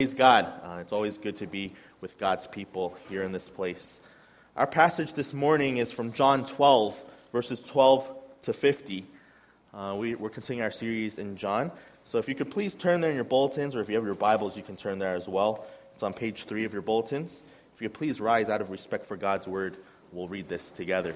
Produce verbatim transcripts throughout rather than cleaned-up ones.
Praise God. Uh, it's always good to be with God's people here in this place. Our passage this morning is from John twelve, verses twelve to fifty. Uh, we, we're continuing our series in John. So if you could please turn there in your bulletins, or if you have your Bibles, you can turn there as well. It's on page three of your bulletins. If you could please rise out of respect for God's word, we'll read this together.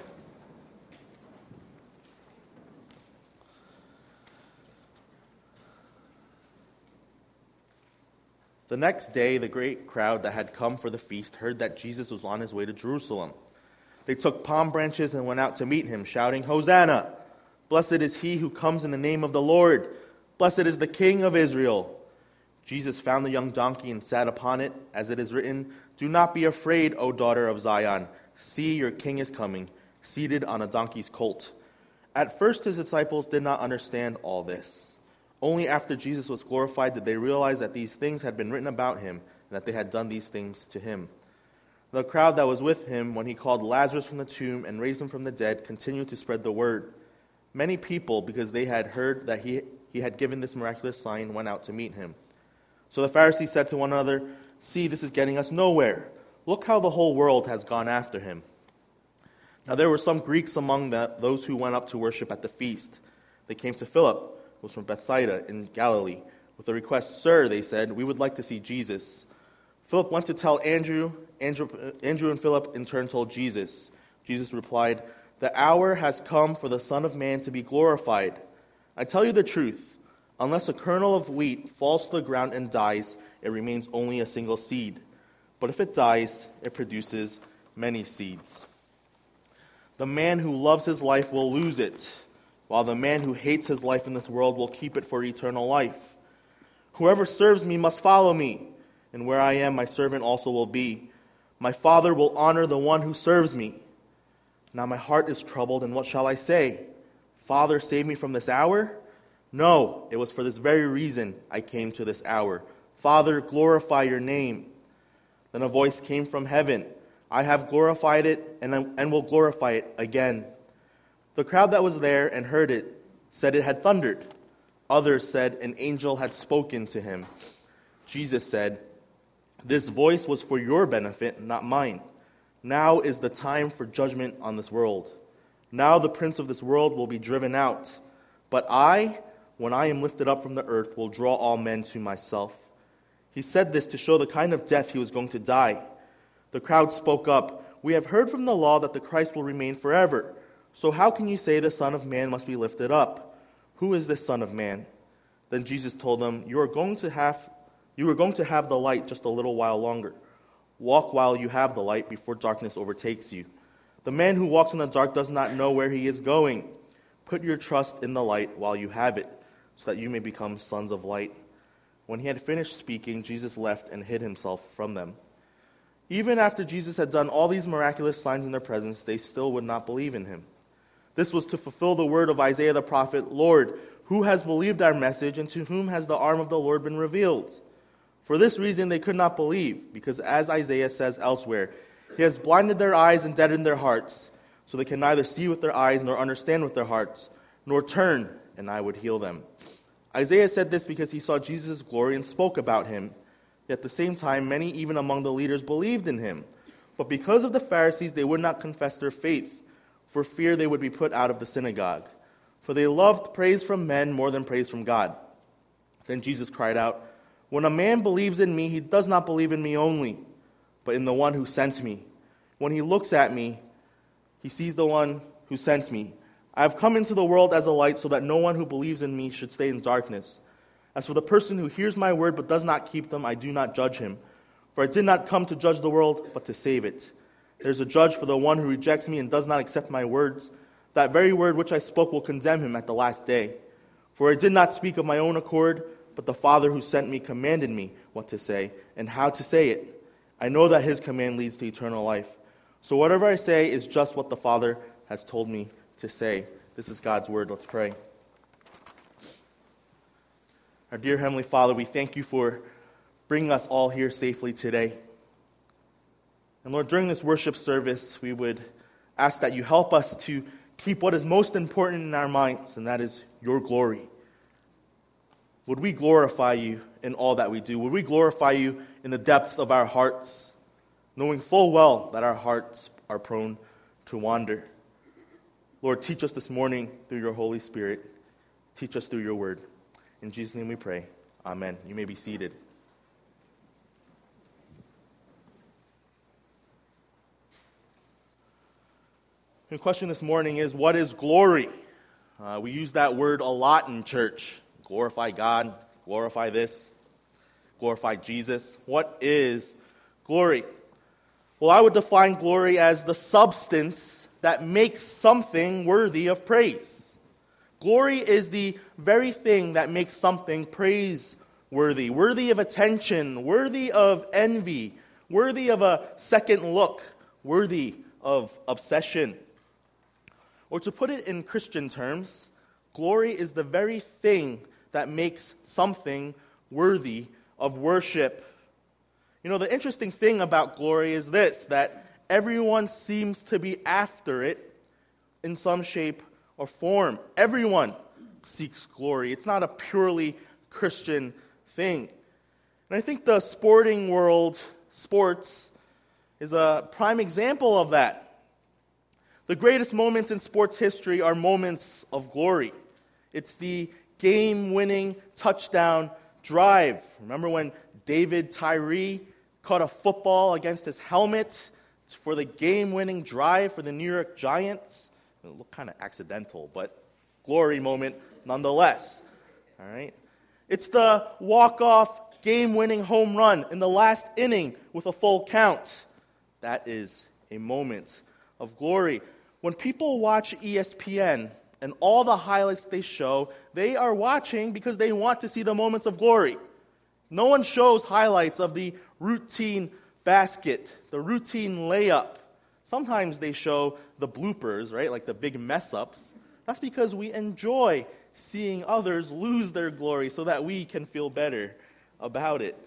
The next day, the great crowd that had come for the feast heard that Jesus was on his way to Jerusalem. They took palm branches and went out to meet him, shouting, "Hosanna! Blessed is he who comes in the name of the Lord. Blessed is the King of Israel." Jesus found the young donkey and sat upon it, as it is written, "Do not be afraid, O daughter of Zion. See, your king is coming, seated on a donkey's colt." At first his disciples did not understand all this. Only after Jesus was glorified did they realize that these things had been written about him, and that they had done these things to him. The crowd that was with him when he called Lazarus from the tomb and raised him from the dead continued to spread the word. Many people, because they had heard that he, he had given this miraculous sign, went out to meet him. So the Pharisees said to one another, "See, this is getting us nowhere. Look how the whole world has gone after him." Now there were some Greeks among the, those who went up to worship at the feast. They came to Philip, who was from Bethsaida in Galilee, with a request. "Sir," they said, "we would like to see Jesus." Philip went to tell Andrew. Andrew, Andrew and Philip in turn told Jesus. Jesus replied, "The hour has come for the Son of Man to be glorified. I tell you the truth, unless a kernel of wheat falls to the ground and dies, it remains only a single seed. But if it dies, it produces many seeds. The man who loves his life will lose it, while the man who hates his life in this world will keep it for eternal life. Whoever serves me must follow me, and where I am, my servant also will be. My Father will honor the one who serves me. Now my heart is troubled, and what shall I say? Father, save me from this hour? No, it was for this very reason I came to this hour. Father, glorify your name." Then a voice came from heaven. "I have glorified it, and, and will glorify it again." The crowd that was there and heard it said it had thundered. Others said an angel had spoken to him. Jesus said, "This voice was for your benefit, not mine. Now is the time for judgment on this world. Now the prince of this world will be driven out. But I, when I am lifted up from the earth, will draw all men to myself." He said this to show the kind of death he was going to die. The crowd spoke up, "We have heard from the law that the Christ will remain forever. So how can you say the Son of Man must be lifted up? Who is this Son of Man?" Then Jesus told them, "You are going to have, you are going to have the light just a little while longer. Walk while you have the light before darkness overtakes you. The man who walks in the dark does not know where he is going. Put your trust in the light while you have it, so that you may become sons of light." When he had finished speaking, Jesus left and hid himself from them. Even after Jesus had done all these miraculous signs in their presence, they still would not believe in him. This was to fulfill the word of Isaiah the prophet, "Lord, who has believed our message, and to whom has the arm of the Lord been revealed?" For this reason they could not believe, because as Isaiah says elsewhere, "He has blinded their eyes and deadened their hearts, so they can neither see with their eyes nor understand with their hearts, nor turn, and I would heal them." Isaiah said this because he saw Jesus' glory and spoke about him. Yet at the same time, many even among the leaders believed in him. But because of the Pharisees, they would not confess their faith, for fear they would be put out of the synagogue. For they loved praise from men more than praise from God. Then Jesus cried out, "When a man believes in me, he does not believe in me only, but in the one who sent me. When he looks at me, he sees the one who sent me. I have come into the world as a light, so that no one who believes in me should stay in darkness. As for the person who hears my word but does not keep them, I do not judge him. For I did not come to judge the world, but to save it. There is a judge for the one who rejects me and does not accept my words. That very word which I spoke will condemn him at the last day. For I did not speak of my own accord, but the Father who sent me commanded me what to say and how to say it. I know that his command leads to eternal life. So whatever I say is just what the Father has told me to say." This is God's word. Let's pray. Our dear Heavenly Father, we thank you for bringing us all here safely today. And Lord, during this worship service, we would ask that you help us to keep what is most important in our minds, and that is your glory. Would we glorify you in all that we do? Would we glorify you in the depths of our hearts, knowing full well that our hearts are prone to wander? Lord, teach us this morning through your Holy Spirit. Teach us through your word. In Jesus' name we pray. Amen. You may be seated. The question this morning is, what is glory? Uh, we use that word a lot in church. Glorify God, glorify this, glorify Jesus. What is glory? Well, I would define glory as the substance that makes something worthy of praise. Glory is the very thing that makes something praiseworthy, worthy of attention, worthy of envy, worthy of a second look, worthy of obsession. Or to put it in Christian terms, glory is the very thing that makes something worthy of worship. You know, the interesting thing about glory is this, that everyone seems to be after it in some shape or form. Everyone seeks glory. It's not a purely Christian thing. And I think the sporting world, sports, is a prime example of that. The greatest moments in sports history are moments of glory. It's the game-winning touchdown drive. Remember when David Tyree caught a football against his helmet for the game-winning drive for the New York Giants? It looked kind of accidental, but glory moment nonetheless. All right. It's the walk-off game-winning home run in the last inning with a full count. That is a moment of glory. When people watch E S P N and all the highlights they show, they are watching because they want to see the moments of glory. No one shows highlights of the routine basket, the routine layup. Sometimes they show the bloopers, right, like the big mess-ups. That's because we enjoy seeing others lose their glory so that we can feel better about it.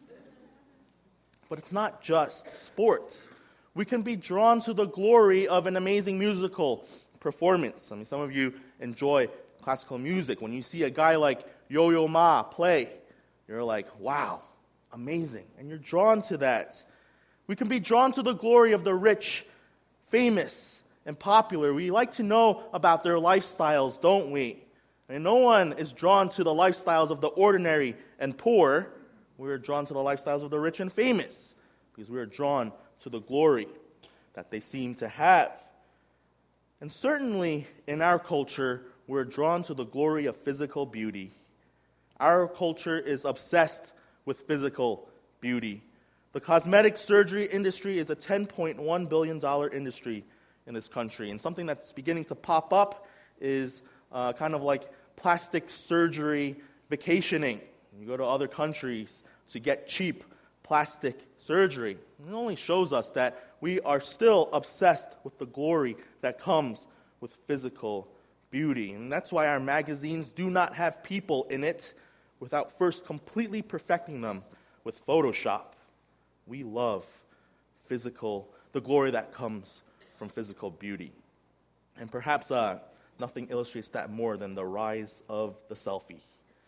But it's not just sports. We can be drawn to the glory of an amazing musical performance. I mean, some of you enjoy classical music. When you see a guy like Yo-Yo Ma play, you're like, wow, amazing. And you're drawn to that. We can be drawn to the glory of the rich, famous, and popular. We like to know about their lifestyles, don't we? I mean, no one is drawn to the lifestyles of the ordinary and poor. We're drawn to the lifestyles of the rich and famous because we are drawn to the glory that they seem to have. And certainly in our culture, we're drawn to the glory of physical beauty. Our culture is obsessed with physical beauty. The cosmetic surgery industry is a ten point one billion dollars industry in this country. And something that's beginning to pop up is uh, kind of like plastic surgery vacationing. You go to other countries to get cheap plastic surgery. It only shows us that we are still obsessed with the glory that comes with physical beauty. And that's why our magazines do not have people in it without first completely perfecting them with Photoshop. We love physical, the glory that comes from physical beauty. And perhaps uh, nothing illustrates that more than the rise of the selfie.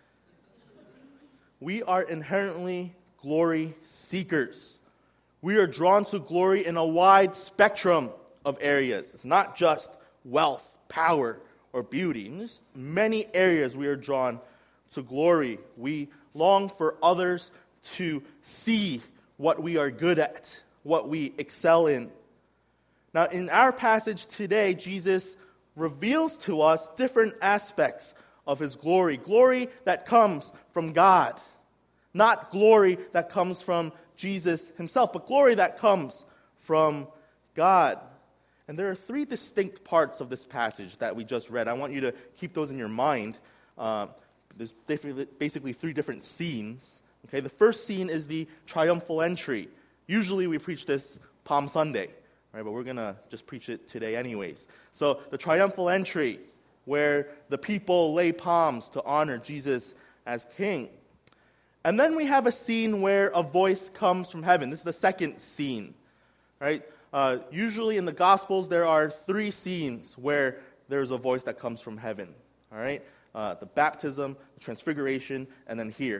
We are inherently glory seekers. We are drawn to glory in a wide spectrum of areas. It's not just wealth, power, or beauty. In just many areas we are drawn to glory. We long for others to see what we are good at, what we excel in. Now, in our passage today, Jesus reveals to us different aspects of his glory. Glory that comes from God. Not glory that comes from Jesus himself, but glory that comes from God. And there are three distinct parts of this passage that we just read. I want you to keep those in your mind. Uh, there's basically three different scenes. Okay, the first scene is the triumphal entry. Usually we preach this Palm Sunday, right? But we're going to just preach it today anyways. So the triumphal entry, where the people lay palms to honor Jesus as king. And then we have a scene where a voice comes from heaven. This is the second scene, right? Uh, usually in the Gospels, there are three scenes where there's a voice that comes from heaven, all right? Uh, the baptism, the transfiguration, and then here.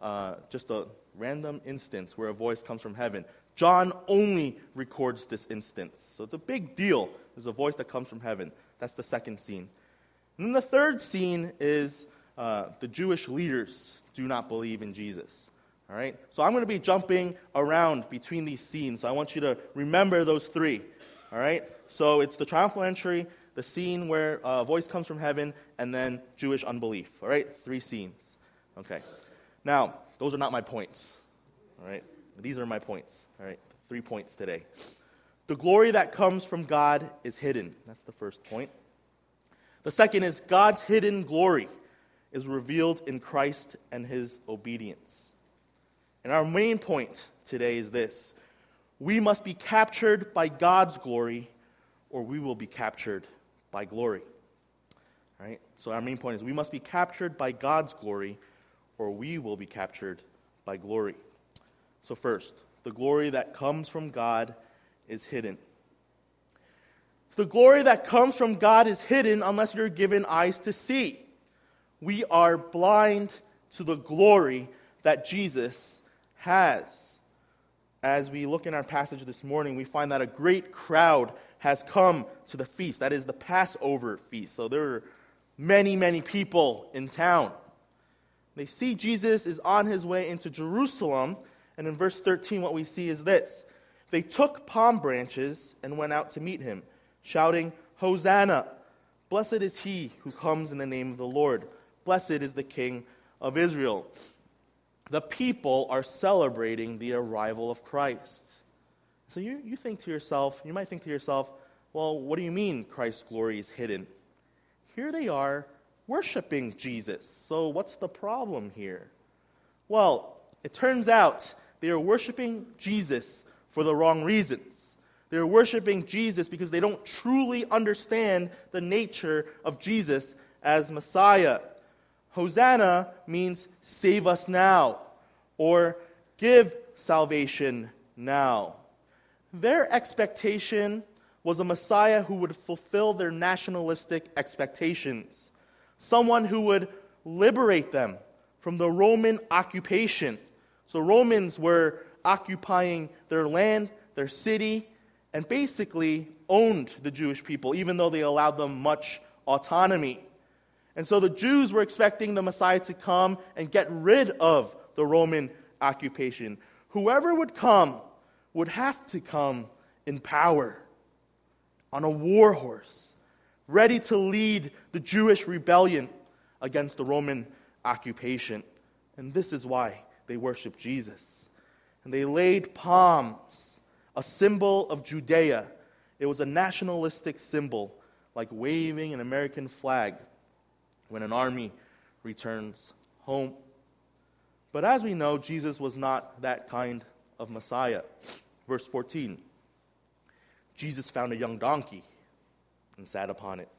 uh, just a random instance where a voice comes from heaven. John only records this instance. So it's a big deal. There's a voice that comes from heaven. That's the second scene. And then the third scene is uh, the Jewish leaders do not believe in Jesus. All right? So I'm going to be jumping around between these scenes. So I want you to remember those three. All right? So it's the triumphal entry, the scene where a voice comes from heaven, and then Jewish unbelief. All right? Three scenes. Okay. Now, those are not my points. All right? These are my points. All right? Three points today. The glory that comes from God is hidden. That's the first point. The second is God's hidden glory is revealed in Christ and his obedience. And our main point today is this: we must be captured by God's glory, or we will be captured by glory. All right? So our main point is we must be captured by God's glory, or we will be captured by glory. So first, the glory that comes from God is hidden. The glory that comes from God is hidden unless you're given eyes to see. We are blind to the glory that Jesus has. As we look in our passage this morning, we find that a great crowd has come to the feast. That is the Passover feast. So there are many, many people in town. They see Jesus is on his way into Jerusalem, and in verse thirteen what we see is this: they took palm branches and went out to meet him, shouting, "Hosanna! Blessed is he who comes in the name of the Lord. Blessed is the King of Israel." The people are celebrating the arrival of Christ. So you, you think to yourself, you might think to yourself, well, what do you mean Christ's glory is hidden? Here they are worshiping Jesus. So what's the problem here? Well, it turns out they are worshiping Jesus for the wrong reasons. They're worshiping Jesus because they don't truly understand the nature of Jesus as Messiah. Hosanna means save us now, or give salvation now. Their expectation was a Messiah who would fulfill their nationalistic expectations, someone who would liberate them from the Roman occupation. So Romans were occupying their land, their city, and basically owned the Jewish people, even though they allowed them much autonomy. And so the Jews were expecting the Messiah to come and get rid of the Roman occupation. Whoever would come would have to come in power, on a war horse, ready to lead the Jewish rebellion against the Roman occupation. And this is why they worshiped Jesus. And they laid palms, a symbol of Judea. It was a nationalistic symbol, like waving an American flag when an army returns home. But as we know, Jesus was not that kind of Messiah. Verse fourteen, Jesus found a young donkey and sat upon it.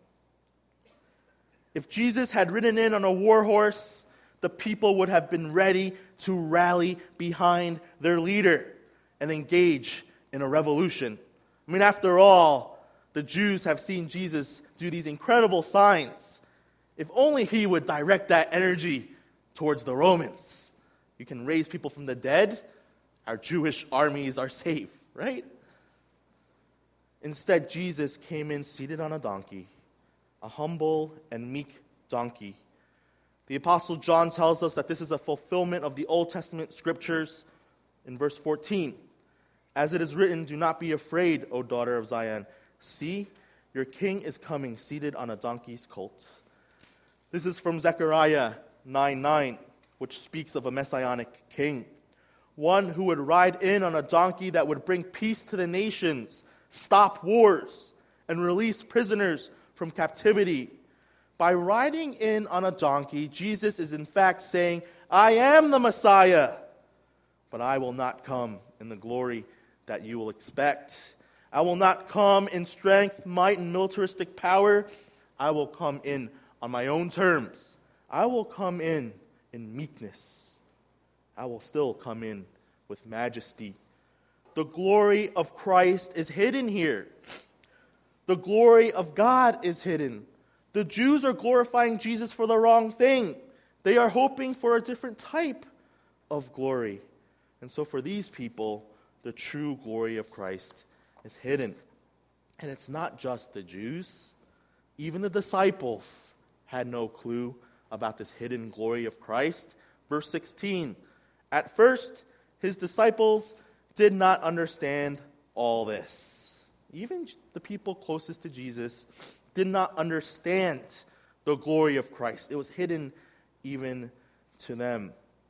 If Jesus had ridden in on a war horse, the people would have been ready to rally behind their leader and engage in a revolution. I mean, after all, the Jews have seen Jesus do these incredible signs. If only he would direct that energy towards the Romans. You can raise people from the dead. Our Jewish armies are safe, right? Instead, Jesus came in seated on a donkey, a humble and meek donkey. The Apostle John tells us that this is a fulfillment of the Old Testament scriptures in verse fourteen. As it is written, "Do not be afraid, O daughter of Zion. See, your king is coming seated on a donkey's colt." This is from Zechariah nine nine, which speaks of a messianic king. One who would ride in on a donkey that would bring peace to the nations, stop wars, and release prisoners from captivity. By riding in on a donkey, Jesus is in fact saying, I am the Messiah, but I will not come in the glory that you will expect. I will not come in strength, might, and militaristic power. I will come in on my own terms. I will come in in meekness. I will still come in with majesty. The glory of Christ is hidden here. The glory of God is hidden. The Jews are glorifying Jesus for the wrong thing. They are hoping for a different type of glory. And so for these people, the true glory of Christ is hidden. And it's not just the Jews. Even the disciples had no clue about this hidden glory of Christ. Verse sixteen, at first, his disciples did not understand all this. Even the people closest to Jesus did not understand the glory of Christ. It was hidden even to them.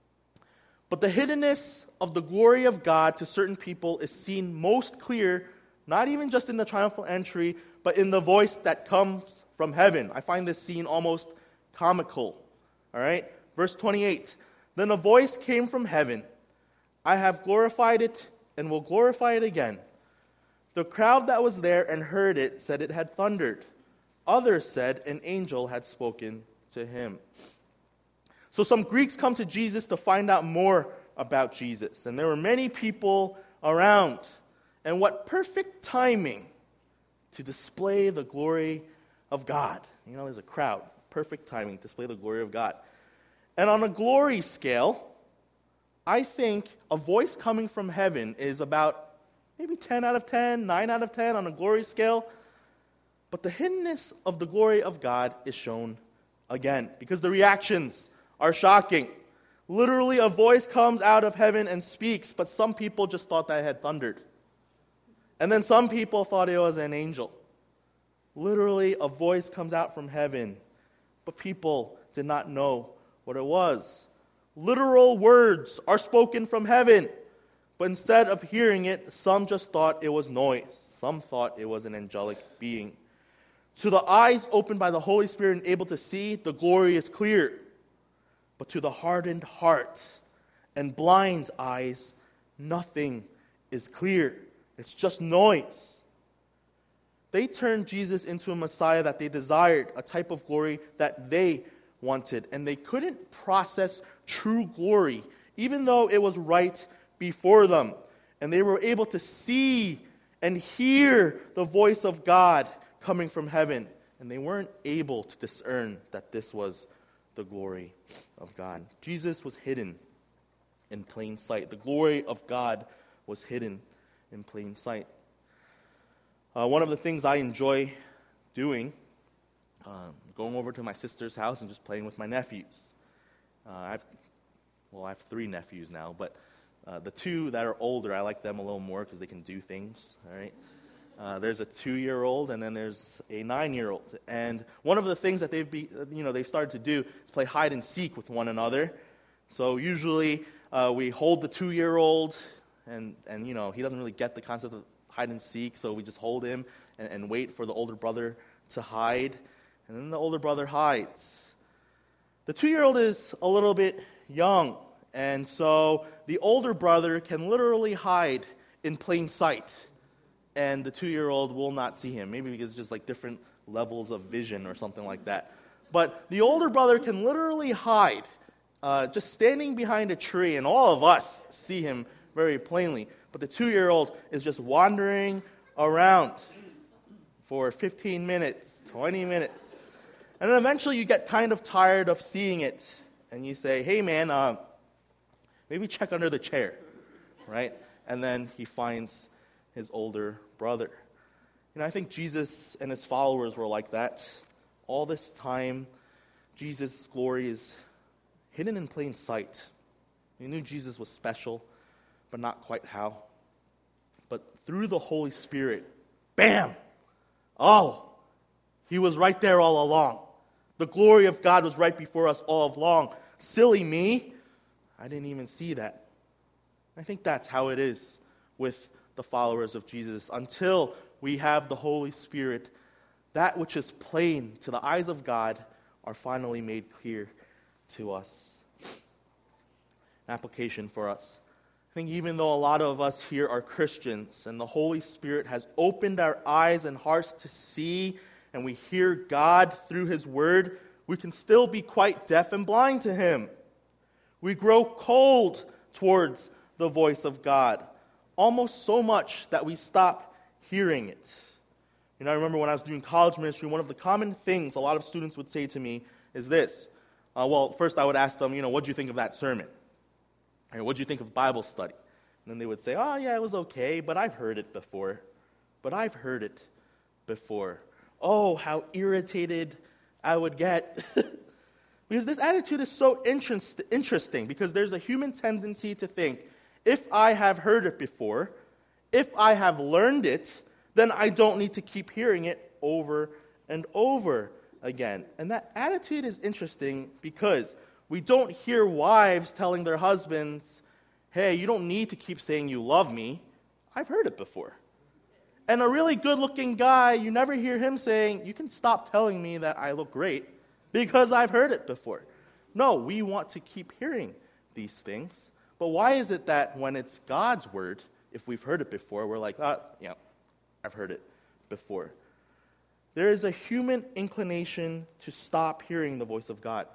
But the hiddenness of the glory of God to certain people is seen most clear, not even just in the triumphal entry, but in the voice that comes from heaven. I find this scene almost comical. All right? Verse twenty-eight, then a voice came from heaven. I have glorified it and will glorify it again. The crowd that was there and heard it said it had thundered. Others said an angel had spoken to him. So some Greeks come to Jesus to find out more about Jesus. And there were many people around. And what perfect timing to display the glory of God. You know, there's a crowd. Perfect timing to display the glory of God. And on a glory scale, I think a voice coming from heaven is about maybe ten out of ten, nine out of ten on a glory scale. But the hiddenness of the glory of God is shown again because the reactions are shocking. Literally, a voice comes out of heaven and speaks, but some people just thought that it had thundered. And then some people thought it was an angel. Literally, a voice comes out from heaven, but people did not know what it was. Literal words are spoken from heaven, but instead of hearing it, some just thought it was noise. Some thought it was an angelic being. To the eyes opened by the Holy Spirit and able to see, the glory is clear. But to the hardened heart and blind eyes, nothing is clear. It's just noise. They turned Jesus into a Messiah that they desired, a type of glory that they wanted. And they couldn't process true glory, even though it was right before them. And they were able to see and hear the voice of God coming from heaven. And they weren't able to discern that this was the glory of God. Jesus was hidden in plain sight. The glory of God was hidden in plain sight. Uh, one of the things I enjoy doing, uh, going over to my sister's house and just playing with my nephews. Uh, I've, well, I have three nephews now, but uh, the two that are older, I like them a little more because they can do things. All right. Uh, there's a two-year-old, and then there's a nine-year-old. And one of the things that they've, be, you know, they've started to do is play hide and seek with one another. So usually uh, we hold the two-year-old, and and you know he doesn't really get the concept of hide and seek, so we just hold him and, and wait for the older brother to hide, and then the older brother hides. The two-year-old is a little bit young, and so the older brother can literally hide in plain sight. And the two-year-old will not see him. Maybe because it's just like different levels of vision or something like that. But the older brother can literally hide, uh, just standing behind a tree, and all of us see him very plainly. But the two-year-old is just wandering around for fifteen minutes, twenty minutes. And then eventually you get kind of tired of seeing it. And you say, hey man, uh, maybe check under the chair, right? And then he finds his older brother. You know, I think Jesus and his followers were like that. All this time, Jesus' glory is hidden in plain sight. They knew Jesus was special, but not quite how. But through the Holy Spirit, bam! Oh, he was right there all along. The glory of God was right before us all along. Silly me, I didn't even see that. I think that's how it is with the followers of Jesus. Until we have the Holy Spirit, that which is plain to the eyes of God are finally made clear to us. An application for us. I think even though a lot of us here are Christians and the Holy Spirit has opened our eyes and hearts to see and we hear God through His Word, we can still be quite deaf and blind to Him. We grow cold towards the voice of God. Almost so much that we stop hearing it. You know, I remember when I was doing college ministry, one of the common things a lot of students would say to me is this. Uh, well, first I would ask them, you know, what do you think of that sermon? Hey, what'd you think of Bible study? And then they would say, oh, yeah, it was okay, but I've heard it before. But I've heard it before. Oh, how irritated I would get. Because this attitude is so interest, interesting, because there's a human tendency to think, if I have heard it before, if I have learned it, then I don't need to keep hearing it over and over again. And that attitude is interesting because we don't hear wives telling their husbands, hey, you don't need to keep saying you love me. I've heard it before. And a really good-looking guy, you never hear him saying, you can stop telling me that I look great because I've heard it before. No, we want to keep hearing these things. But why is it that when it's God's word, if we've heard it before, we're like, oh, yeah, I've heard it before. There is a human inclination to stop hearing the voice of God.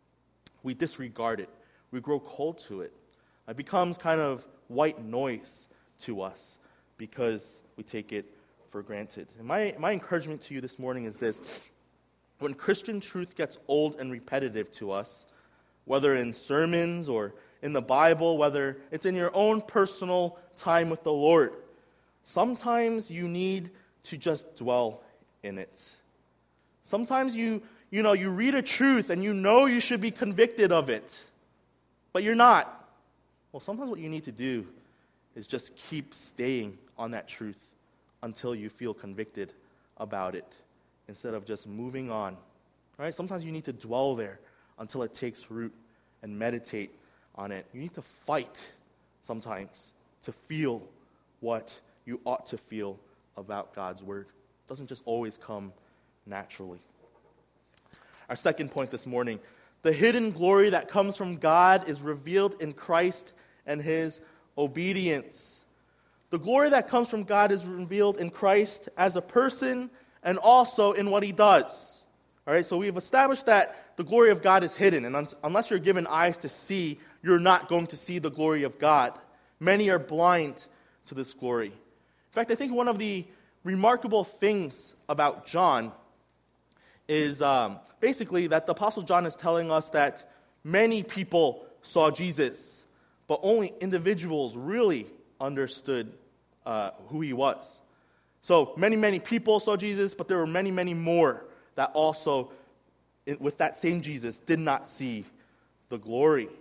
We disregard it. We grow cold to it. It becomes kind of white noise to us because we take it for granted. And my, my encouragement to you this morning is this. When Christian truth gets old and repetitive to us, whether in sermons or in the Bible, whether it's in your own personal time with the Lord, sometimes you need to just dwell in it. Sometimes you, you know, you read a truth and you know you should be convicted of it, but you're not. Well, sometimes what you need to do is just keep staying on that truth until you feel convicted about it, instead of just moving on. All right? Sometimes you need to dwell there until it takes root and meditate on it. You need to fight sometimes to feel what you ought to feel about God's word. It doesn't just always come naturally. Our second point this morning, the hidden glory that comes from God is revealed in Christ and his obedience. The glory that comes from God is revealed in Christ as a person and also in what he does. All right, so we've established that the glory of God is hidden, and un- unless you're given eyes to see, you're not going to see the glory of God. Many are blind to this glory. In fact, I think one of the remarkable things about John is um, basically that the Apostle John is telling us that many people saw Jesus, but only individuals really understood uh, who he was. So many, many people saw Jesus, but there were many, many more that also, with that same Jesus, did not see the glory.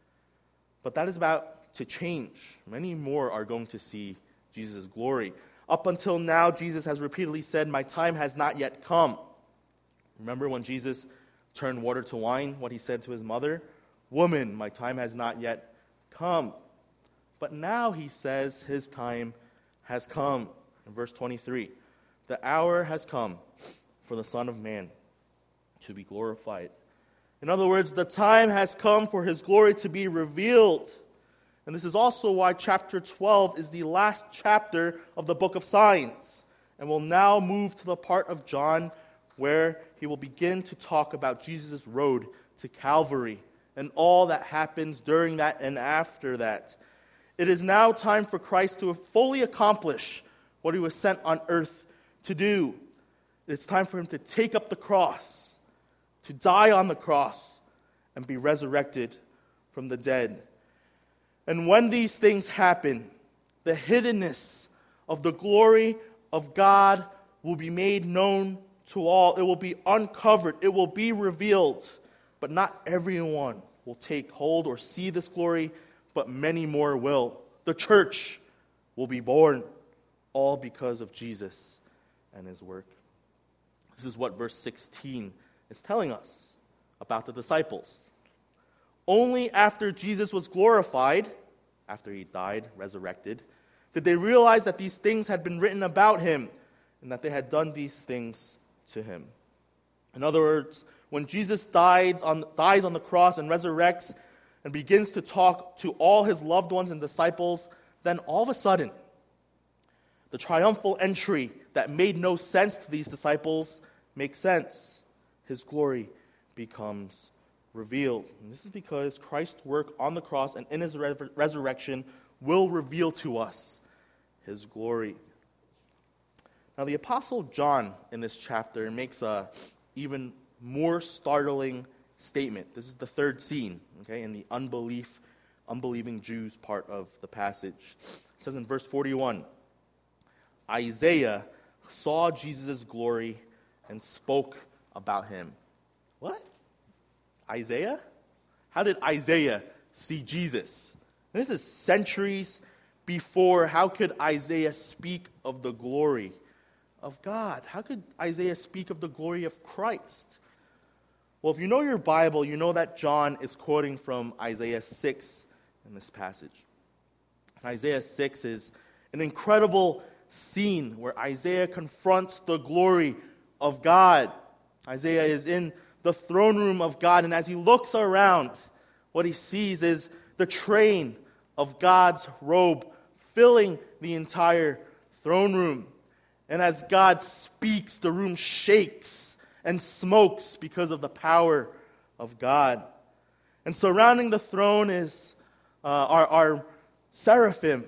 But that is about to change. Many more are going to see Jesus' glory. Up until now, Jesus has repeatedly said, my time has not yet come. Remember when Jesus turned water to wine, what he said to his mother? Woman, my time has not yet come. But now he says his time has come. In verse twenty-three, the hour has come for the Son of Man to be glorified. In other words, the time has come for his glory to be revealed. And this is also why chapter twelve is the last chapter of the book of signs. And we'll now move to the part of John where he will begin to talk about Jesus' road to Calvary and all that happens during that and after that. It is now time for Christ to fully accomplish what he was sent on earth to do. It's time for him to take up the cross, to die on the cross, and be resurrected from the dead. And when these things happen, the hiddenness of the glory of God will be made known to all. It will be uncovered. It will be revealed. But not everyone will take hold or see this glory, but many more will. The church will be born, all because of Jesus and his work. This is what verse sixteen is telling us about the disciples. Only after Jesus was glorified, after he died, resurrected, did they realize that these things had been written about him and that they had done these things to him. In other words, when Jesus dies on, dies on the cross and resurrects and begins to talk to all his loved ones and disciples, then all of a sudden, the triumphal entry that made no sense to these disciples makes sense. His glory becomes revealed. And this is because Christ's work on the cross and in his re- resurrection will reveal to us his glory. Now, the Apostle John in this chapter makes a even more startling statement. This is the third scene, okay, in the unbelief unbelieving Jews part of the passage. It says in verse forty-one, Isaiah saw Jesus' glory and spoke about him. What? Isaiah? How did Isaiah see Jesus? This is centuries before. How could Isaiah speak of the glory of God? How could Isaiah speak of the glory of Christ? Well, if you know your Bible, you know that John is quoting from Isaiah six in this passage. Isaiah six is an incredible scene where Isaiah confronts the glory of God. Isaiah is in the throne room of God, and as he looks around, what he sees is the train of God's robe filling the entire throne room. And as God speaks, the room shakes and smokes because of the power of God. And surrounding the throne is uh, our, our seraphim.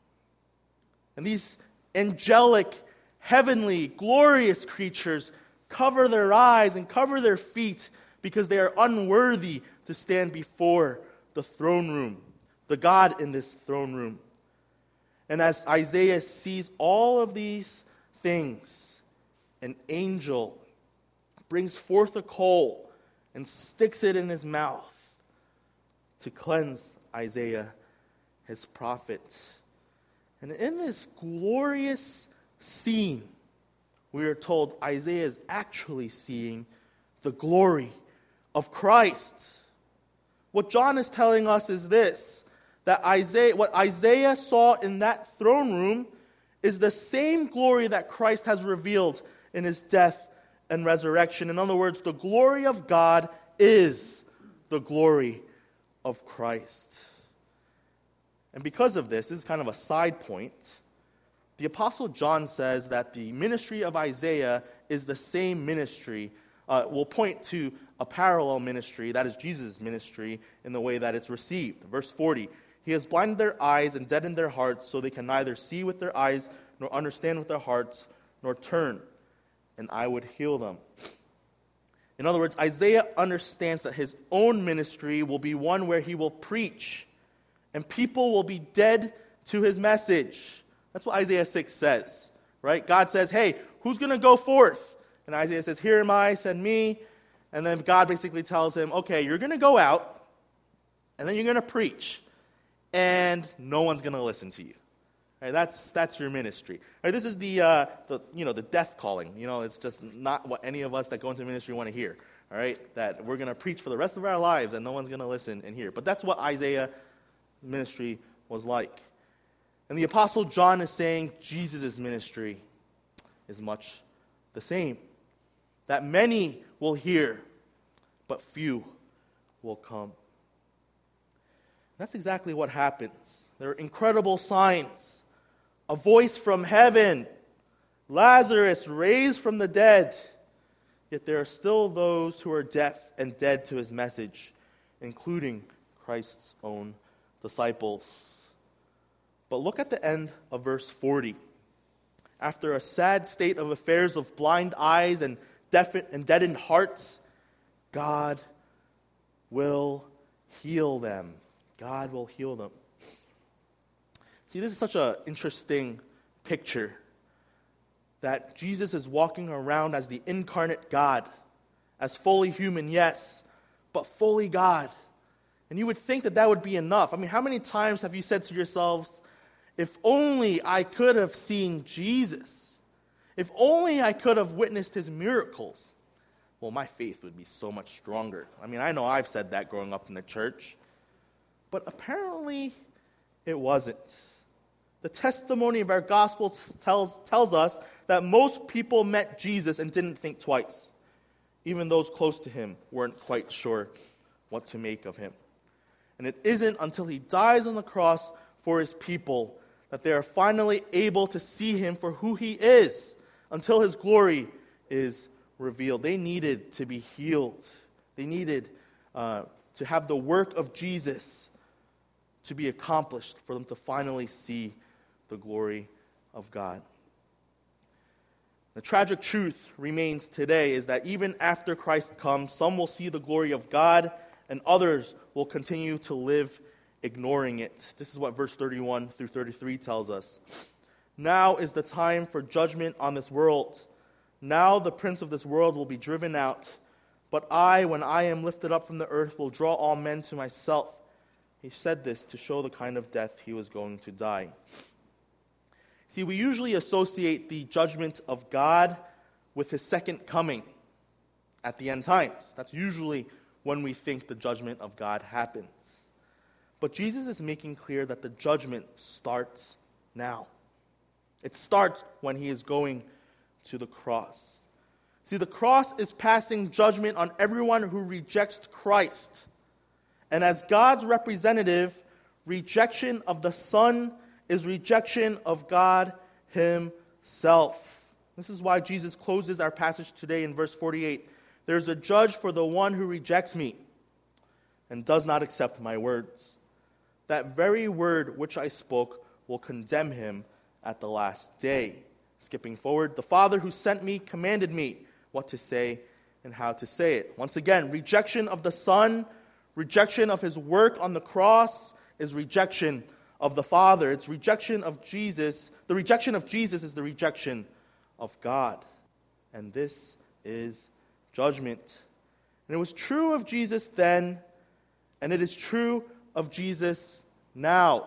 And these angelic, heavenly, glorious creatures cover their eyes and cover their feet because they are unworthy to stand before the throne room, the God in this throne room. And as Isaiah sees all of these things, an angel brings forth a coal and sticks it in his mouth to cleanse Isaiah, his prophet. And in this glorious scene, we are told Isaiah is actually seeing the glory of Christ. What John is telling us is this, that Isaiah, what Isaiah saw in that throne room is the same glory that Christ has revealed in his death and resurrection. In other words, the glory of God is the glory of Christ. And because of this, this is kind of a side point, the Apostle John says that the ministry of Isaiah is the same ministry. Uh, will point to a parallel ministry, that is Jesus' ministry, in the way that it's received. Verse forty, he has blinded their eyes and deadened their hearts, so they can neither see with their eyes, nor understand with their hearts, nor turn, and I would heal them. In other words, Isaiah understands that his own ministry will be one where he will preach, and people will be dead to his message. That's what Isaiah six says, right? God says, hey, who's going to go forth? And Isaiah says, here am I, send me. And then God basically tells him, okay, you're going to go out, and then you're going to preach, and no one's going to listen to you. Right, that's that's your ministry. Right, this is the uh, the you know the death calling. You know, it's just not what any of us that go into ministry want to hear. All right, that we're going to preach for the rest of our lives, and no one's going to listen and hear. But that's what Isaiah's ministry was like. And the Apostle John is saying Jesus' ministry is much the same. That many will hear, but few will come. That's exactly what happens. There are incredible signs. A voice from heaven, Lazarus raised from the dead. Yet there are still those who are deaf and dead to his message, including Christ's own disciples. But look at the end of verse forty. After a sad state of affairs of blind eyes and deaf and deadened hearts, God will heal them. God will heal them. See, this is such an interesting picture that Jesus is walking around as the incarnate God, as fully human, yes, but fully God. And you would think that that would be enough. I mean, how many times have you said to yourselves, if only I could have seen Jesus, if only I could have witnessed his miracles, well, my faith would be so much stronger. I mean, I know I've said that growing up in the church, but apparently it wasn't. The testimony of our gospel tells, tells us that most people met Jesus and didn't think twice. Even those close to him weren't quite sure what to make of him. And it isn't until he dies on the cross for his people that they are finally able to see him for who he is, until his glory is revealed. They needed to be healed. They needed uh, to have the work of Jesus to be accomplished for them to finally see the glory of God. The tragic truth remains today is that even after Christ comes, some will see the glory of God and others will continue to live ignoring it. This is what verse thirty-one through thirty-three tells us. Now is the time for judgment on this world. Now the prince of this world will be driven out. But I, when I am lifted up from the earth, will draw all men to myself. He said this to show the kind of death he was going to die. See, we usually associate the judgment of God with his second coming at the end times. That's usually when we think the judgment of God happens. But Jesus is making clear that the judgment starts now. It starts when he is going to the cross. See, the cross is passing judgment on everyone who rejects Christ. And as God's representative, rejection of the Son is rejection of God himself. This is why Jesus closes our passage today in verse forty-eight. There's a judge for the one who rejects me and does not accept my words. That very word which I spoke will condemn him at the last day. Skipping forward, the Father who sent me commanded me what to say and how to say it. Once again, rejection of the Son, rejection of his work on the cross is rejection of the Father. It's rejection of Jesus. The rejection of Jesus is the rejection of God. And this is judgment. And it was true of Jesus then, and it is true of Jesus now.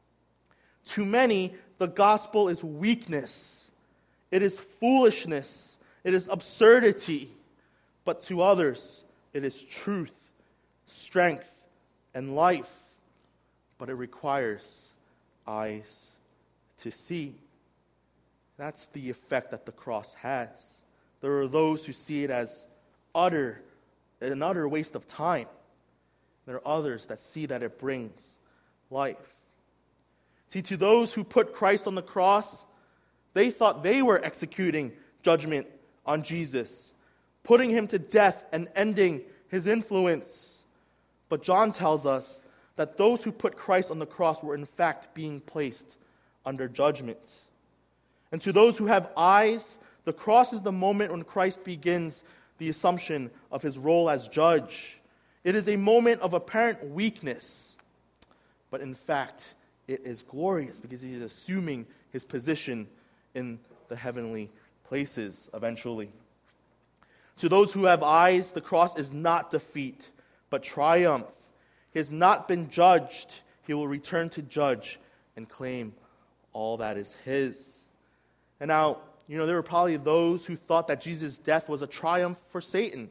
To many, the gospel is weakness. It is foolishness. It is absurdity. But to others, it is truth, strength, and life. But it requires eyes to see. That's the effect that the cross has. There are those who see it as utter, an utter waste of time. There are others that see that it brings life. See, to those who put Christ on the cross, they thought they were executing judgment on Jesus, putting him to death and ending his influence. But John tells us that those who put Christ on the cross were in fact being placed under judgment. And to those who have eyes, the cross is the moment when Christ begins the assumption of his role as judge. It is a moment of apparent weakness, but in fact, it is glorious because he is assuming his position in the heavenly places eventually. To those who have eyes, the cross is not defeat, but triumph. He has not been judged. He will return to judge and claim all that is his. And now, you know, there were probably those who thought that Jesus' death was a triumph for Satan,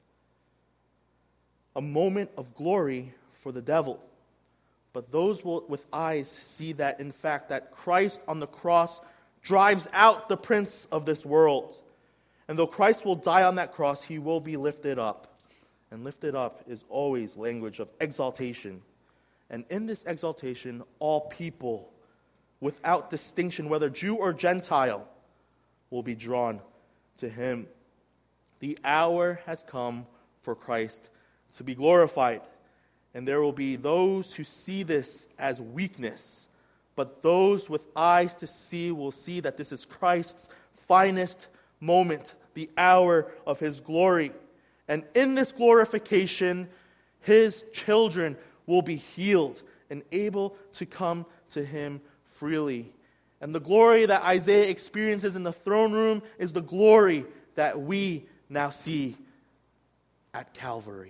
a moment of glory for the devil. But those with eyes see that, in fact, that Christ on the cross drives out the prince of this world. And though Christ will die on that cross, he will be lifted up. And lifted up is always language of exaltation. And in this exaltation, all people, without distinction, whether Jew or Gentile, will be drawn to him. The hour has come for Christ to be glorified. And there will be those who see this as weakness, but those with eyes to see will see that this is Christ's finest moment, the hour of his glory. And in this glorification, his children will be healed and able to come to him freely. And the glory that Isaiah experiences in the throne room is the glory that we now see at Calvary.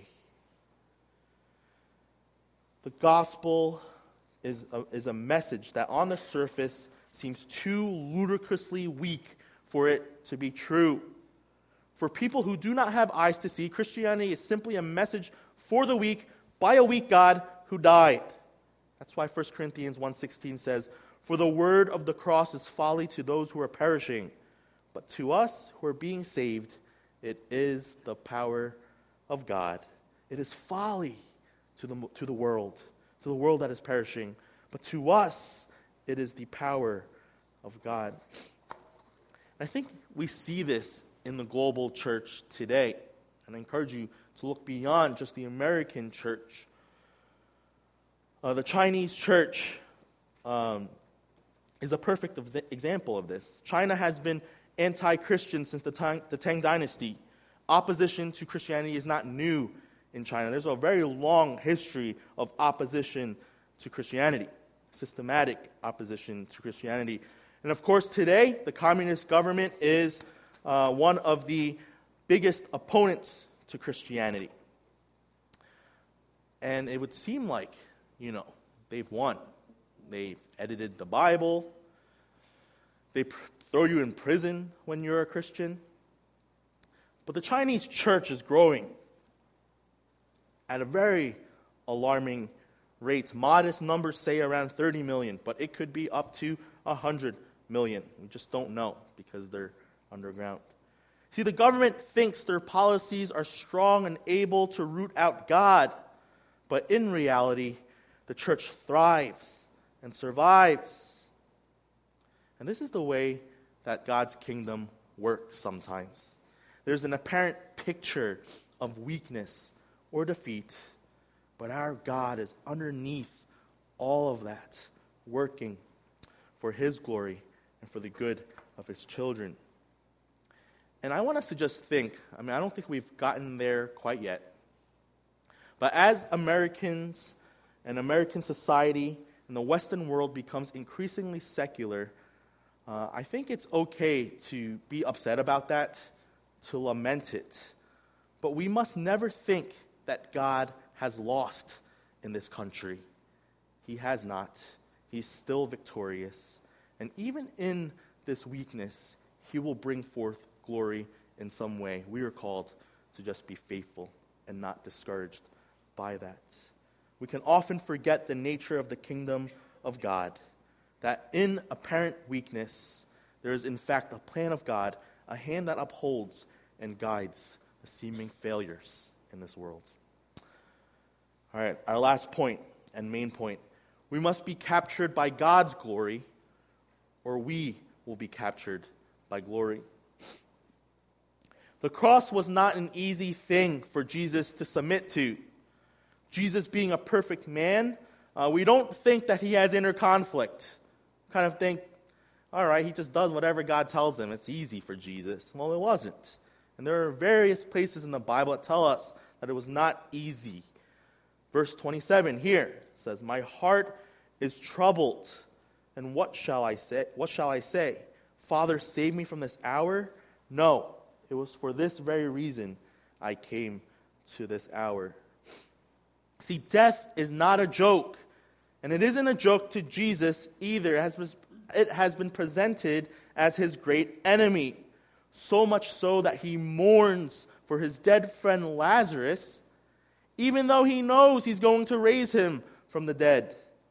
The gospel is a, is a message that on the surface seems too ludicrously weak for it to be true. For people who do not have eyes to see, Christianity is simply a message for the weak by a weak God who died. That's why First Corinthians one sixteen says, "For the word of the cross is folly to those who are perishing, but to us who are being saved, it is the power of God." It is folly to the, to the world, to the world that is perishing. But to us, it is the power of God. And I think we see this in the global church today. And I encourage you to look beyond just the American church. Uh, the Chinese church um, is a perfect example of this. China has been anti-Christian since the Tang, the Tang Dynasty. Opposition to Christianity is not new in China. There's a very long history of opposition to Christianity, systematic opposition to Christianity. And of course, today, the communist government is uh, one of the biggest opponents to Christianity. And it would seem like, you know, they've won. They've edited the Bible. They pr- throw you in prison when you're a Christian. But the Chinese church is growing at a very alarming rate. Modest numbers say around thirty million, but it could be up to one hundred million. We just don't know because they're underground. See, the government thinks their policies are strong and able to root out God, but in reality, the church thrives and survives. And this is the way that God's kingdom works sometimes. There's an apparent picture of weakness or defeat, but our God is underneath all of that, working for His glory and for the good of His children. And I want us to just think, I mean, I don't think we've gotten there quite yet, but as Americans and American society and the Western world becomes increasingly secular, uh, I think it's okay to be upset about that, to lament it. But we must never think that God has lost in this country. He has not. He's still victorious. And even in this weakness, He will bring forth glory in some way. We are called to just be faithful and not discouraged by that. We can often forget the nature of the kingdom of God, that in apparent weakness, there is in fact a plan of God, a hand that upholds and guides the seeming failures in this world. All right, our last point and main point. We must be captured by God's glory, or we will be captured by glory. The cross was not an easy thing for Jesus to submit to. Jesus being a perfect man, uh, we don't think that He has inner conflict. We kind of think, all right, He just does whatever God tells Him. It's easy for Jesus. Well, it wasn't. And there are various places in the Bible that tell us that it was not easy. Verse twenty-seven here says, "My heart is troubled, and what shall I say? What shall I say? Father, save me from this hour? No, it was for this very reason I came to this hour." See, death is not a joke, and it isn't a joke to Jesus either. It has been, it has been presented as His great enemy, so much so that He mourns for His dead friend Lazarus, even though He knows He's going to raise him from the dead.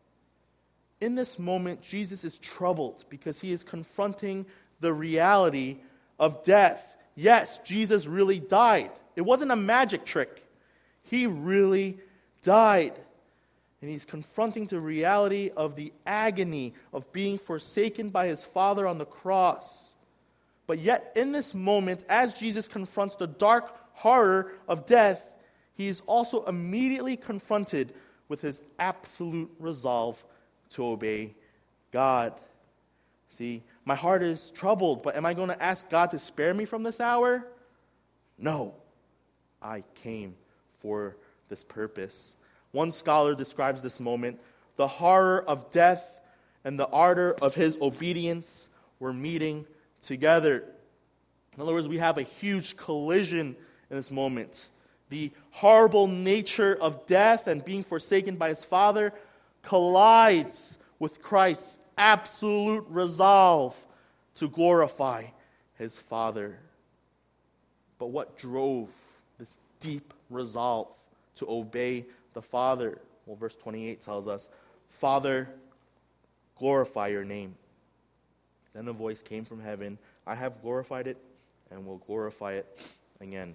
In this moment, Jesus is troubled because He is confronting the reality of death. Yes, Jesus really died. It wasn't a magic trick. He really died. And He's confronting the reality of the agony of being forsaken by His Father on the cross. But yet, in this moment, as Jesus confronts the dark horror of death, He is also immediately confronted with His absolute resolve to obey God. See, my heart is troubled, but am I going to ask God to spare me from this hour? No. I came for this purpose. One scholar describes this moment: the horror of death and the ardor of His obedience were meeting together. In other words, we have a huge collision in this moment. The horrible nature of death and being forsaken by His Father collides with Christ's absolute resolve to glorify His Father. But what drove this deep resolve to obey the Father? Well, verse twenty-eight tells us, "Father, glorify your name." Then a voice came from heaven, "I have glorified it and will glorify it again."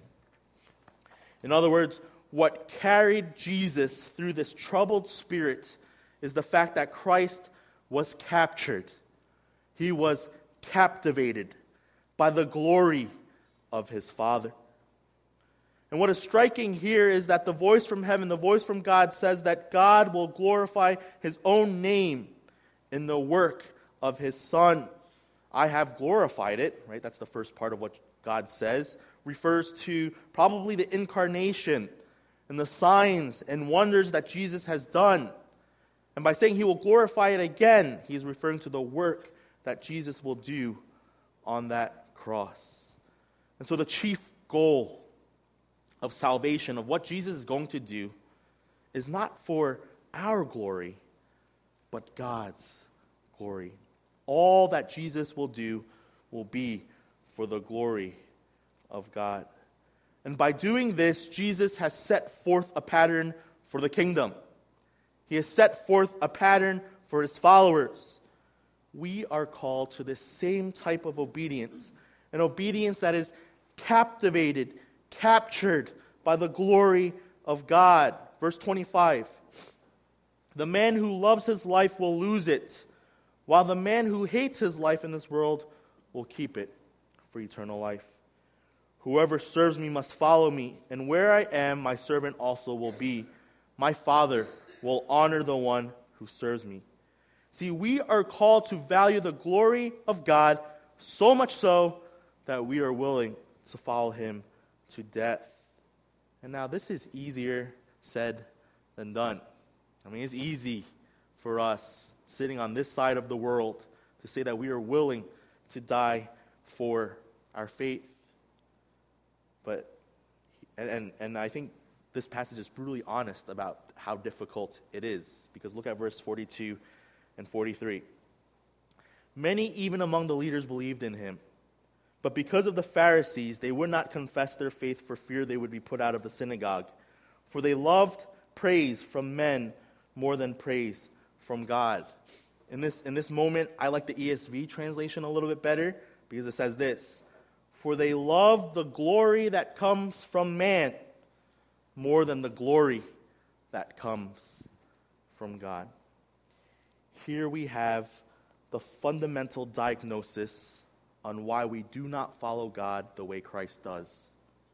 In other words, what carried Jesus through this troubled spirit is the fact that Christ was captured. He was captivated by the glory of His Father. And what is striking here is that the voice from heaven, the voice from God, says that God will glorify His own name in the work of His Son. I have glorified it, right? That's the first part of what God says. Refers to probably the incarnation and the signs and wonders that Jesus has done. And by saying he will glorify it again, he is referring to the work that Jesus will do on that cross. And so the chief goal of salvation, of what Jesus is going to do, is not for our glory, but God's glory. All that Jesus will do will be for the glory of God. And by doing this, Jesus has set forth a pattern for the kingdom. He has set forth a pattern for his followers. We are called to this same type of obedience, an obedience that is captivated, captured by the glory of God. Verse twenty-five, the man who loves his life will lose it, while the man who hates his life in this world will keep it for eternal life. Whoever serves me must follow me, and where I am, my servant also will be. My Father will honor the one who serves me. See, we are called to value the glory of God so much so that we are willing to follow him to death. And now this is easier said than done. I mean, it's easy for us sitting on this side of the world to say that we are willing to die for our faith. But, and, and, and I think this passage is brutally honest about how difficult it is. Because look at verse forty-two and forty-three. Many even among the leaders believed in him. But because of the Pharisees, they would not confess their faith for fear they would be put out of the synagogue. For they loved praise from men more than praise from God. In this, in this moment, I like the E S V translation a little bit better because it says this. For they loved the glory that comes from man more than the glory that comes from God. Here we have the fundamental diagnosis on why we do not follow God the way Christ does.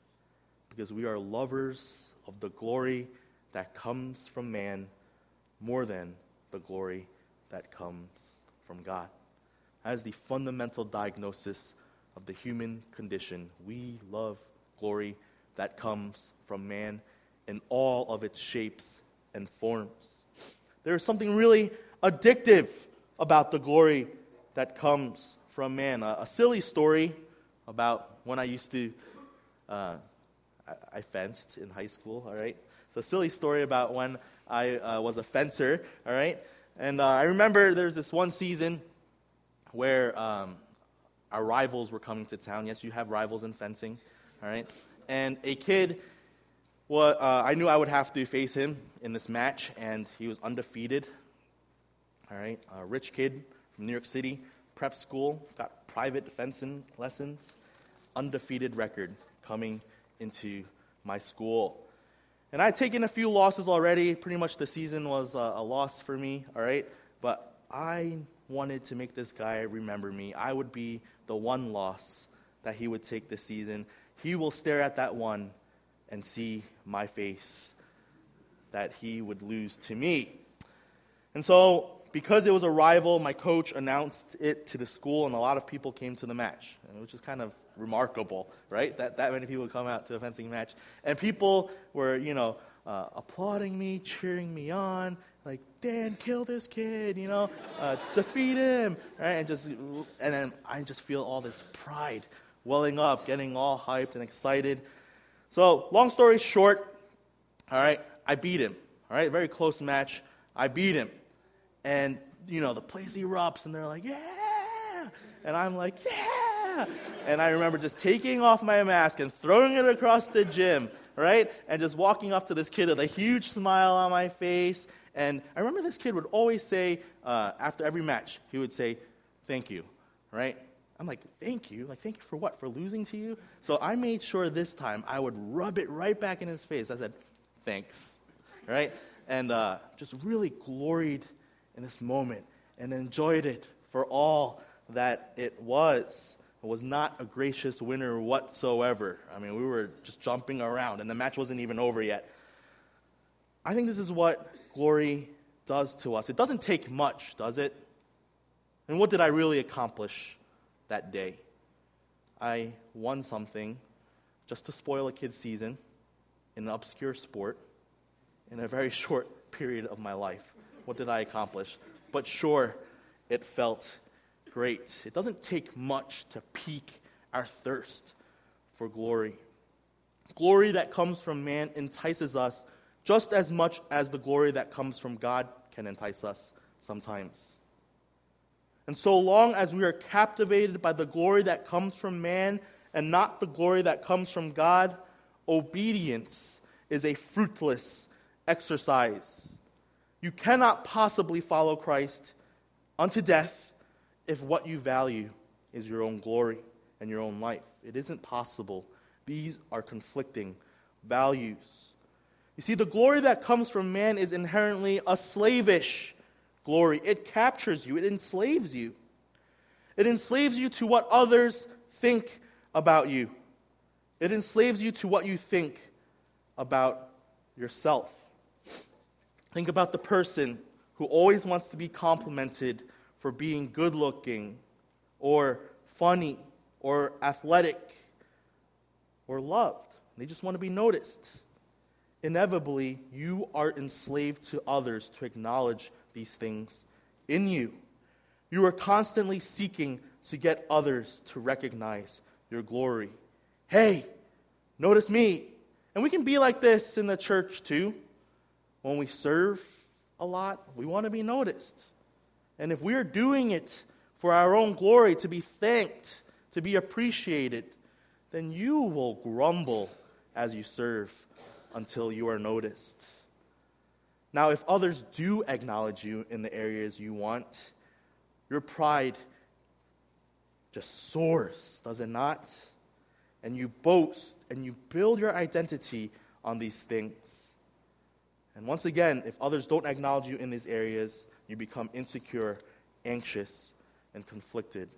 Because we are lovers of the glory that comes from man more than the glory that comes from God. That is the fundamental diagnosis of the human condition. We love glory that comes from man in all of its shapes and forms. There is something really addictive about the glory that comes from man. A, a silly story about when I used to, uh, I, I fenced in high school, all right? So a silly story about when I uh, was a fencer, all right? And uh, I remember there was this one season where um, our rivals were coming to town. Yes, you have rivals in fencing, all right? And a kid, well, uh, I knew I would have to face him in this match, and he was undefeated, all right? A rich kid from New York City, prep school, got private fencing lessons, undefeated record coming into my school. And I had taken a few losses already. Pretty much the season was uh, a loss for me, all right? But I wanted to make this guy remember me. I would be the one loss that he would take this season. He will stare at that one and see my face that he would lose to me. And so, because it was a rival, my coach announced it to the school, and a lot of people came to the match, which is kind of remarkable, right? That that many people would come out to a fencing match. And people were, you know, uh, applauding me, cheering me on, like, Dan, kill this kid, you know, uh, defeat him, right? And just, and then I just feel all this pride welling up, getting all hyped and excited. So, long story short, all right, I beat him, all right? Very close match. I beat him. And, you know, the place erupts, and they're like, yeah! And I'm like, yeah! And I remember just taking off my mask and throwing it across the gym, right? And just walking up to this kid with a huge smile on my face. And I remember this kid would always say, uh, after every match, he would say, thank you, right? I'm like, thank you? Like, thank you for what? For losing to you? So I made sure this time I would rub it right back in his face. I said, thanks, right? And uh, just really gloried in this moment and enjoyed it for all that it was. It was not a gracious winner whatsoever. I mean, we were just jumping around, and the match wasn't even over yet. I think this is what glory does to us. It doesn't take much, does it? And what did I really accomplish that day? I won something just to spoil a kid's season in an obscure sport in a very short period of my life. what did I accomplish? But sure, it felt great. It doesn't take much to pique our thirst for glory. Glory that comes from man entices us just as much as the glory that comes from God can entice us sometimes. And so long as we are captivated by the glory that comes from man and not the glory that comes from God, obedience is a fruitless exercise. You cannot possibly follow Christ unto death if what you value is your own glory and your own life. It isn't possible. These are conflicting values. You see, the glory that comes from man is inherently a slavish glory. It captures you. It enslaves you. It enslaves you to what others think about you. It enslaves you to what you think about yourself. Think about the person who always wants to be complimented for being good-looking or funny or athletic or loved. They just want to be noticed. Inevitably, you are enslaved to others to acknowledge these things in you. You are constantly seeking to get others to recognize your glory. Hey, notice me. And we can be like this in the church too. When we serve a lot, we want to be noticed. And if we are doing it for our own glory, to be thanked, to be appreciated, then you will grumble as you serve until you are noticed. Now, if others do acknowledge you in the areas you want, your pride just soars, does it not? And you boast and you build your identity on these things. And once again, if others don't acknowledge you in these areas, you become insecure, anxious, and conflicted.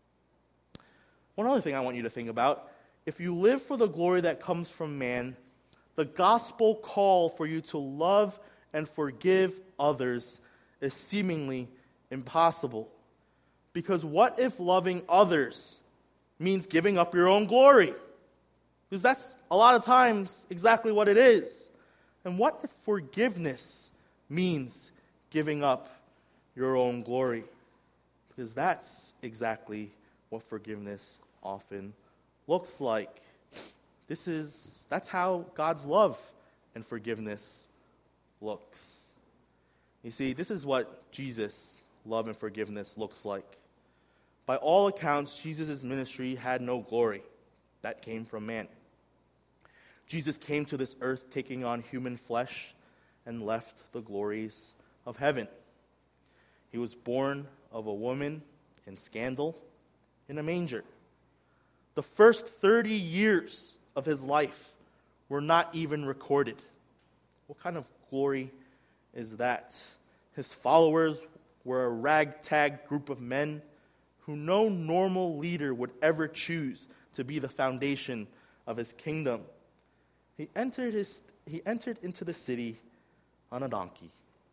One other thing I want you to think about, if you live for the glory that comes from man, the gospel call for you to love and forgive others is seemingly impossible. Because what if loving others means giving up your own glory? Because that's a lot of times exactly what it is. And what if forgiveness means giving up your own glory? Because that's exactly what forgiveness often looks like. This is, that's how God's love and forgiveness looks. You see, this is what Jesus' love and forgiveness looks like. By all accounts, Jesus' ministry had no glory that came from man. Jesus came to this earth taking on human flesh and left the glories of heaven. He was born of a woman in scandal in a manger. The first thirty years of his life were not even recorded. What kind of glory is that? His followers were a ragtag group of men who no normal leader would ever choose to be the foundation of his kingdom. He entered his he entered into the city on a donkey.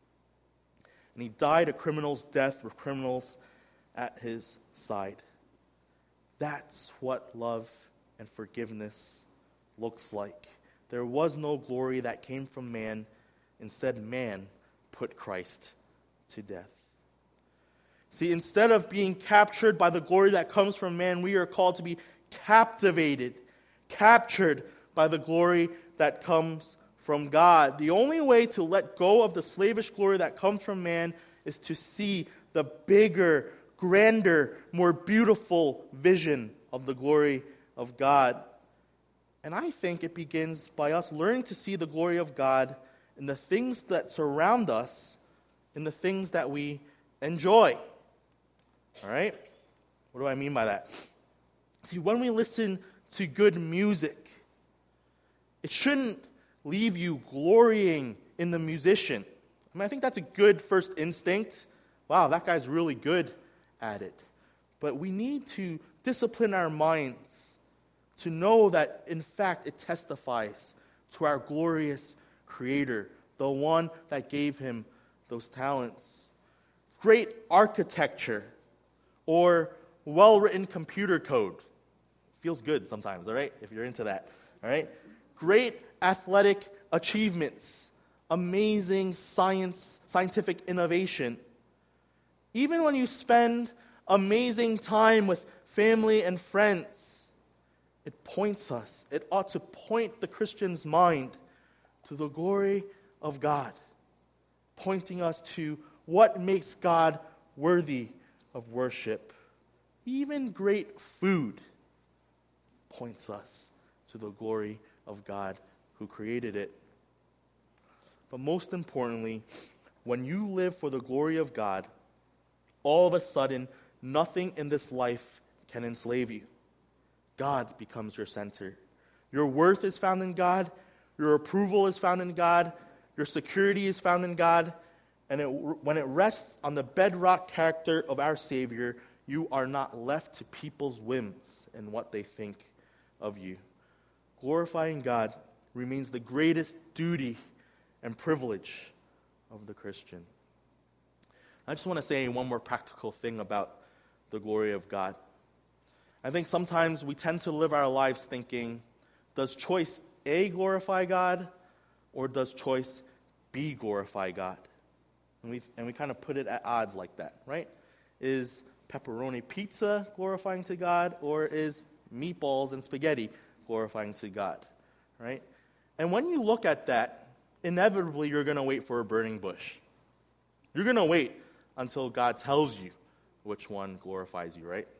And he died a criminal's death with criminals at his side. That's what love and forgiveness looks like. There was no glory that came from man. Instead, man put Christ to death. See, instead of being captured by the glory that comes from man, we are called to be captivated, captured by the glory that comes from God. The only way to let go of the slavish glory that comes from man is to see the bigger, grander, more beautiful vision of the glory of God. And I think it begins by us learning to see the glory of God in the things that surround us, in the things that we enjoy. All right? What do I mean by that? See, when we listen to good music, it shouldn't leave you glorying in the musician. I mean, I think that's a good first instinct. Wow, that guy's really good at it. But we need to discipline our minds to know that, in fact, it testifies to our glorious Creator, the one that gave him those talents. Great architecture or well-written computer code feels good sometimes, all right, if you're into that, all right? Great athletic achievements amazing science, scientific innovation, even when you spend amazing time with family and friends, it points us, it ought to point the Christian's mind to the glory of God, pointing us to what makes God worthy of worship. Even great food points us to the glory of God who created it. But most importantly, when you live for the glory of God, all of a sudden, nothing in this life can enslave you. God becomes your center. Your worth is found in God. Your approval is found in God. Your security is found in God. And it, when it rests on the bedrock character of our Savior, you are not left to people's whims and what they think of you. Glorifying God remains the greatest duty and privilege of the Christian. I just want to say one more practical thing about the glory of God. I think sometimes we tend to live our lives thinking, does choice A glorify God, or does choice B glorify God? And we and we kind of put it at odds like that, right? Is pepperoni pizza glorifying to God, or is meatballs and spaghetti glorifying to God, right? And when you look at that, inevitably you're going to wait for a burning bush. You're going to wait until God tells you which one glorifies you, right?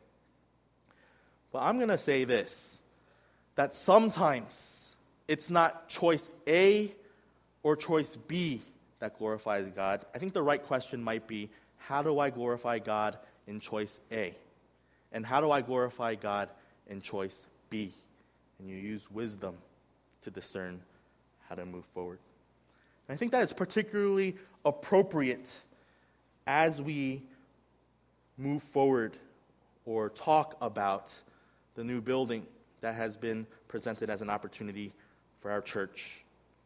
But I'm going to say this, that sometimes it's not choice A or choice B that glorifies God. I think the right question might be, how do I glorify God in choice A? And how do I glorify God in choice B? And you use wisdom to discern how to move forward. And I think that is particularly appropriate as we move forward or talk about the new building that has been presented as an opportunity for our church.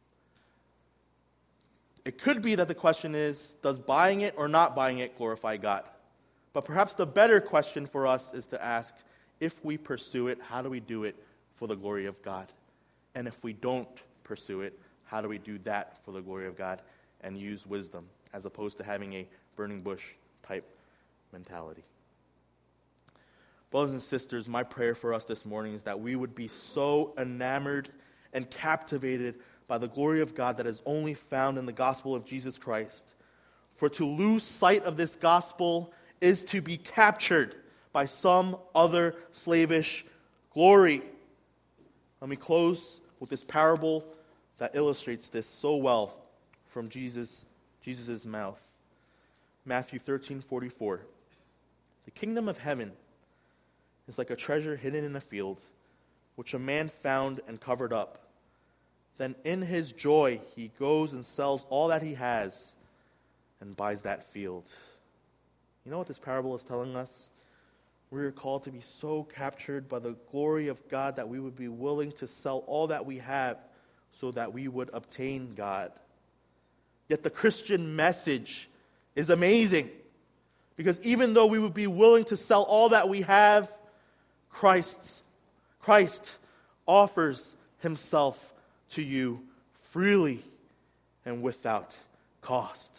It could be that the question is, does buying it or not buying it glorify God? But perhaps the better question for us is to ask, if we pursue it, how do we do it for the glory of God? And if we don't pursue it, how do we do that for the glory of God and use wisdom as opposed to having a burning bush type mentality? Brothers and sisters, my prayer for us this morning is that we would be so enamored and captivated by the glory of God that is only found in the gospel of Jesus Christ. For to lose sight of this gospel is to be captured by some other slavish glory. Let me close with this parable that illustrates this so well from Jesus, Jesus' mouth. Matthew thirteen forty-four. The kingdom of heaven is like a treasure hidden in a field, which a man found and covered up. Then in his joy he goes and sells all that he has and buys that field. You know what this parable is telling us? We are called to be so captured by the glory of God that we would be willing to sell all that we have so that we would obtain God. Yet the Christian message is amazing, because even though we would be willing to sell all that we have, Christ's, Christ offers himself to you freely and without cost.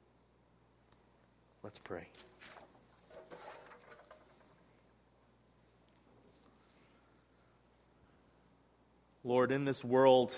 Let's pray. Lord, in this world,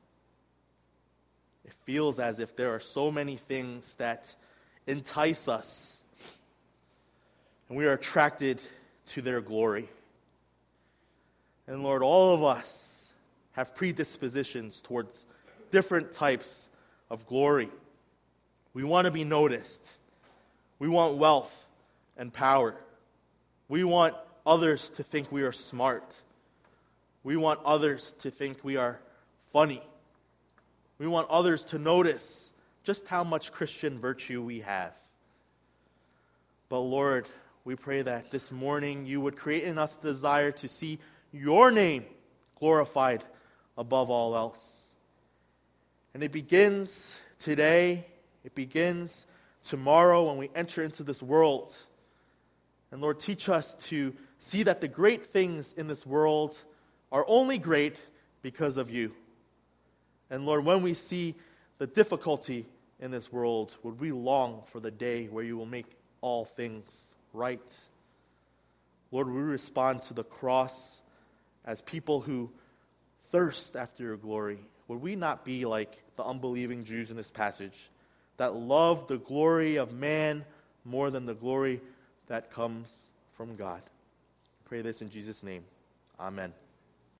it feels as if there are so many things that entice us, and we are attracted to their glory. And Lord, all of us have predispositions towards different types of glory. We want to be noticed. We want wealth and power. We want others to think we are smart. We want others to think we are funny. We want others to notice just how much Christian virtue we have. But Lord, we pray that this morning you would create in us the desire to see your name glorified above all else. And it begins today. It begins tomorrow when we enter into this world. And Lord, teach us to see that the great things in this world are only great because of you. And Lord, when we see the difficulty in this world, would we long for the day where you will make all things right? Lord, we respond to the cross as people who thirst after your glory. Would we not be like the unbelieving Jews in this passage that love the glory of man more than the glory that comes from God? I pray this in Jesus' name. Amen.